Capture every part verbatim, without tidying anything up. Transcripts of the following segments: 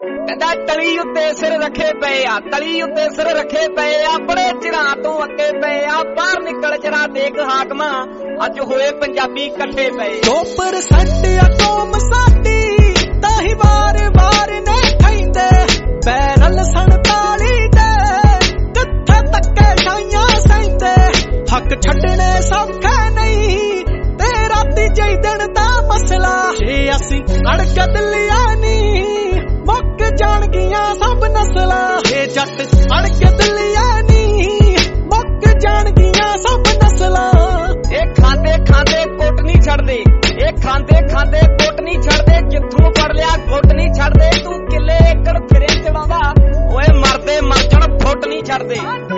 ਕਹਿੰਦਾ ਤਲੀ ਉੱਤੇ ਸਿਰ ਰੱਖੇ ਪਏ ਆ, ਤਲੀ ਉੱਤੇ ਸਿਰ ਰੱਖੇ ਪਏ ਆ, ਬੜੇ ਚਿਰਾਂ ਤੋਂ ਅੱਗੇ ਪਏ ਆ, ਬਾਹਰ ਨਿਕਲ ਜਰਾ ਦੇਖ ਹਾਕਮਾਂ, ਅੱਜ ਹੋਏ ਪੰਜਾਬੀ ਇਕੱਠੇ ਪਏ। ਦੋ ਪਰਸੈਂਟ ਆ ਕੌਮ ਸਾਡੀ ਤਾਂ ਹੀ ਵਾਰ ਵਾਰ ਨੇ ਖੈਂਦੇ, ਬੈਰਲ ਸੰਤਾਲੀ ਦੇ ਕਿੱਥੇ ਤੱਕੇ ਛਾਈਆਂ ਸੈਂਦੇ, ਹੱਕ ਛੱਡਣੇ ਸੌਖੇ ਨਹੀਂ ਤੇ ਰਾਤੀ ਜਈ ਦਿਨ ਦਾ ਮਸਲਾ, ਜੇ ਅਸੀਂ ਅੜ ਕੇ ਦਿੱਲੀਆਂ ਨੀ ਮੁੱਕ ਜਾਣਗੀਆਂ ਸਭ ਨਸਲਾਂ, ਜੇ ਜੱਟ ਅੜ ਕੇ ਦਿੱਲੀਆਂ ਨੀ ਮੁੱਕ ਜਾਣਗੀਆਂ ਸਭ ਨਸਲਾਂ। ਇਹ ਖਾਂਦੇ ਖਾਂਦੇ ਕੁੱਟ ਨਹੀਂ ਛੱਡਦੇ, ਇਹ ਖਾਂਦੇ ਖਾਂਦੇ ਕੁੱਟ ਨਹੀਂ ਛੱਡਦੇ, ਜਿੱਥੋਂ ਫੜ ਲਿਆ ਗੁੱਟ ਨਹੀਂ ਛੱਡਦੇ, ਤੂੰ ਕਿੱਲੇ ਏਕੜ ਫਿਰੇ ਚੜਾਉਂਦਾ, ਓਏ ਮਰਦੇ ਮਰ ਜਾਣ ਫੁੱਟ ਨਹੀਂ ਛੱਡਦੇ।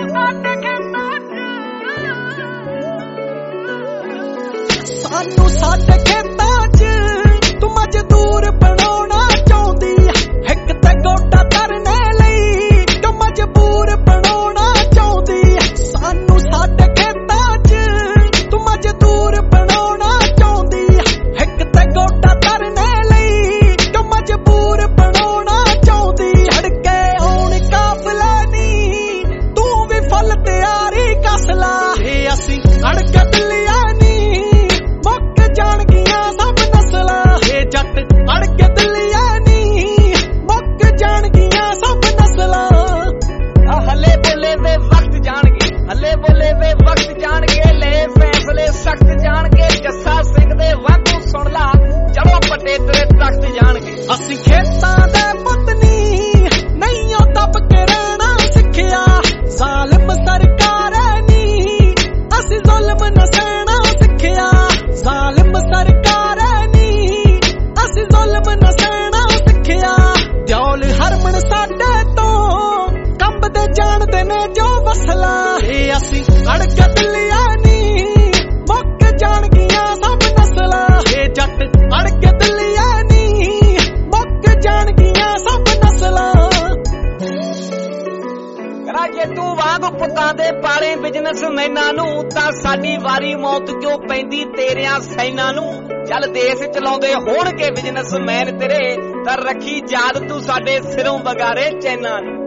ਸਾਨੂੰ ਸਾਡੇ ਖੇਤਾਂ 'ਚ ਤੂੰ ਮਜ਼ਦੂਰ ਬਣਾਉਣਾ ਚਾਹੁੰਦੀ, ਇੱਕ ਤੇ ਗੋਡਾ ਧਰਨੇ ਲਈ ਤੂੰ ਮਜਬੂਰ ਬਣਾਉਣਾ ਚਾਹੁੰਦੀ, ਸਾਨੂੰ ਸਾਡੇ ਖੇਤਾਂ 'ਚ ਤੂੰ ਮਜ਼ਦੂਰ ਬਣਾਉਣਾ ਚਾਹੁੰਦੀ, ਇੱਕ ਤੇ ਗੋਡਾ ਧਰਨੇ ਲਈ ਤੂੰ ਮਜਬੂਰ ਬਣਾਉਣਾ ਚਾਹੁੰਦੀ, ਛੜ ਕੇ ਆਉਣ ਕਾਫਲਾ ਨੀ ਤੂੰ ਵੀ ਫੁੱਲ ਤਿਆਰੀ ਕਸਲਾ, ਜੇ ਅਸੀਂ ਅੜ ਕੇ ਦਿੱਲੀਆਂ ਜੱਟ ਅੜ ਕੇ ਦਿੱਲੀਆਂ ਨੀ ਮੁੱਕ ਜਾਣਗੀਆਂ ਸਭ ਨਸਲਾਂ। ਆ ਹੱਲੇ ਬੋਲੇ ਵੇ ਵਕਤ ਜਾਣਗੇ, ਹੱਲੇ ਬੋਲੇ ਵੇ ਵਕਤ ਜਾਣਗੇ, ਲੈ ਫੈਸਲੇ ਸਖਤ ਜਾਣਗੇ, ਜੱਸਾ ਸਿੰਘ ਦੇ ਵਾਂਗੂ ਸੁਣ ਲਾ ਚਲੋ ਪੱਟੇ ਤੇਰੇ ਤਖਤ ਜਾਣਗੇ। ਅਸੀਂ ਖੇਤਾਂ ਦੇ ਪੁੱਤ ਨੀ ਨਹੀਂ ਉਹ ਦੱਬ ਕੇ ਰਹਿਣਾ ਸਿੱਖਿਆ, ਜ਼ਾਲਿਮ ਸਰਕਾਰ ਨੀ ਅਸੀਂ ਜ਼ੁਲਮ ਨਾ ਸਹਿਣਾ ਸਿੱਖਿਆ, ਜ਼ਾਲਿਮ ਸਰਕਾਰ ਜ਼ੁਲਮ ਨਾ ਸਹਿਣਾ ਸਿੱਖਿਆ, ਦਿਓਲ ਹਰਮਨ ਸਾਡੇ ਤੋਂ ਕੰਬਦੇ ਜਾਣਦੇ ਨੇ ਜੋ ਵਸਲਾ, ਇਹ ਅਸੀਂ ਅੜ ਕੇ ਦਿੱਲੀਆਂ ਨੀ ਮੁੱਕ ਜਾਣਗੀਆਂ ਸਭ ਨਸਲਾਂ, ਇਹ ਜੱਟ ਅੜ ਕੇ ਦਿੱਲੀਆਂ ਨੀ ਮੁੱਕ ਜਾਣਗੀਆਂ ਸਭ ਨਸਲਾਂ। ਕਰਾ ਜੇ ਤੂੰ ਵਾਂਗ ਪੁੱਤਾਂ ਦੇ ਪਾਲੇ ਬਿਜ਼ਨਸਮੈਨਾਂ ਨੂੰ, ਤਾਂ ਸਾਡੀ ਵਾਰੀ ਮੌਤ ਕਿਉਂ ਪੈਂਦੀ ਤੇਰਿਆਂ ਸੈਨਾਂ ਨੂੰ, ਚੱਲ ਦੇਸ਼ ਚਲਾਉਂਦੇ ਹੋਣਗੇ ਬਿਜ਼ਨਸਮੈਨ ਤੇਰੇ, ਤਾਂ ਰੱਖੀ ਯਾਦ ਤੂੰ ਸਾਡੇ ਸਿਰੋਂ ਬਗਾਰੇ ਚੈਨਾਂ ਨੂੰ।